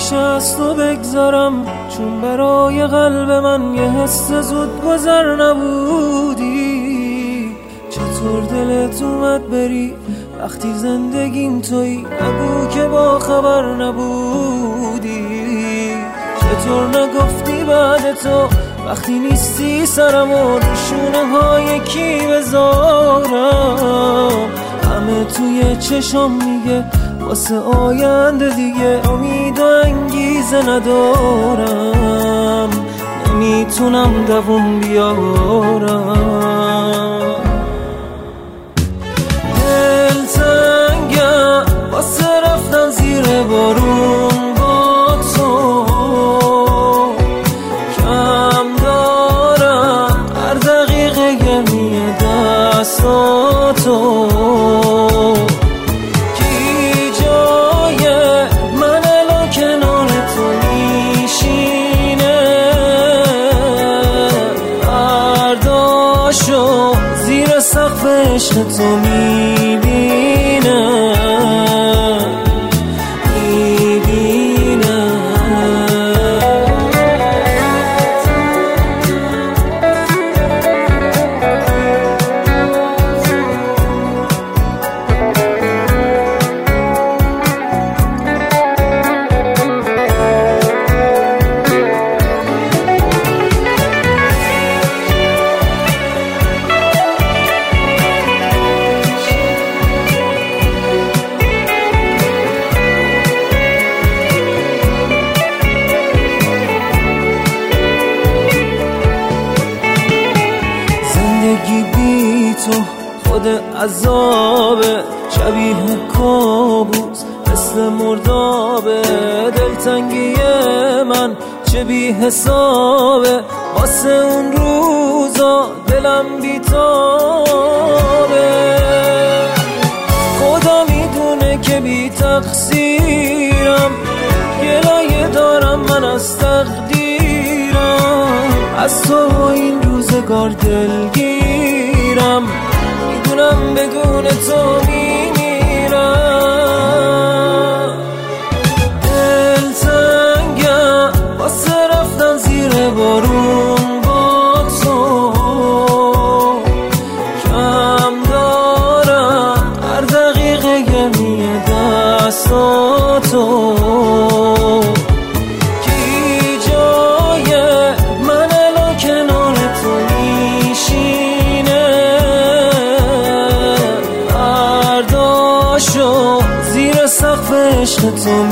میشه از تو بگذارم، چون برای قلب من یه حس زود گذر نبودی. چطور دلت اومد بری وقتی زندگیم تویی؟ نگو که با خبر نبودی. چطور نگفتی بعد تو وقتی نیستی سرمو رو شونه های کی بذارم؟ همه توی چشم میگه واسه آینده دیگه امید و انگیزه ندارم، نمیتونم دووم بیارم. دلتنگم واسه رفتن زیر بارون با تو، کم دارم هر دقیقه گرمی دستاتو. زیر سقف عشق تو میبینم. زندگی بی تو خود عذابه، شبیه کابوس مثل مردابه. دلتنگی من چه بی حسابه، واسه اون روزا دلم بی تابه. خدا میدونه که بی تقصیرم، گلایه دارم من از تقدیرم. از تو این روزگار دلگیرم، میدونم بدون تو میمیرم. دلتنگم واسه رفتن زیر بارون با تو، کم دارم هر دقیقه گرمی دستاتو. زیر سقف عشق تو